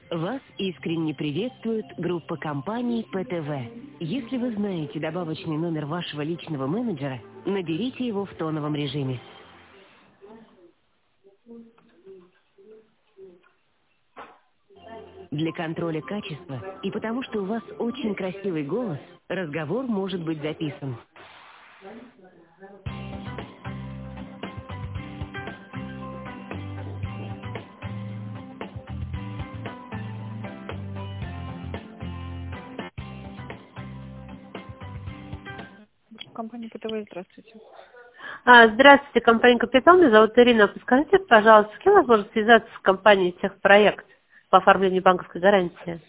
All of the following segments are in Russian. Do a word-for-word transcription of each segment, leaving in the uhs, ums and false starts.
Вас искренне приветствует группа компаний Пэ Тэ Вэ. Если вы знаете добавочный номер вашего личного менеджера, наберите его в тоновом режиме. Для контроля качества и потому, что у вас очень красивый голос, разговор может быть записан. Компания Пэ Тэ Вэ, здравствуйте. А, Здравствуйте, компания «Капитал». Меня зовут Ирина. Подскажите, пожалуйста, с кем возможно связаться с компанией «Техпроект» по оформлению банковской гарантии?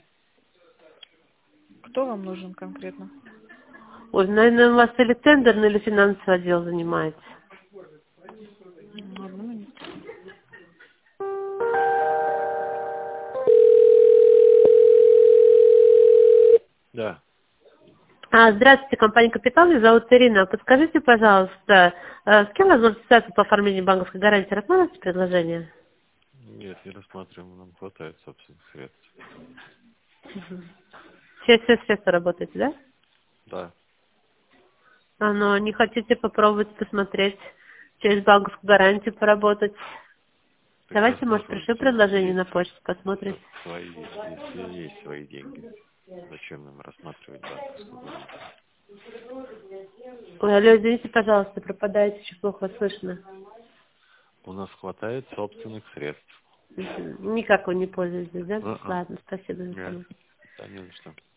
Кто вам нужен конкретно? Ой, наверное, у вас или тендерный, или финансовый отдел занимается. М, Одну минуту. Да. А, Здравствуйте, компания «Капитал». Меня зовут Ирина. Подскажите, пожалуйста, э, с кем возможно связаться по оформлению банковской гарантии? Рассматриваете предложение? Нет, не рассматриваем, нам хватает собственных средств. Все, все средства работаете, да? Да. А, но не хотите попробовать посмотреть, через банковскую гарантию поработать? Тогда Давайте, может, пришлю смысл, если предложение на есть почту, посмотрим. свои, если есть свои деньги, зачем нам рассматривать банковскую гарантию? Ой, алло, извините, пожалуйста, пропадаете, очень плохо вас слышно. У нас хватает собственных средств. Мгм. Никак вы не пользуетесь, да? А-а. Ладно, спасибо за Нет, информацию. да не за что.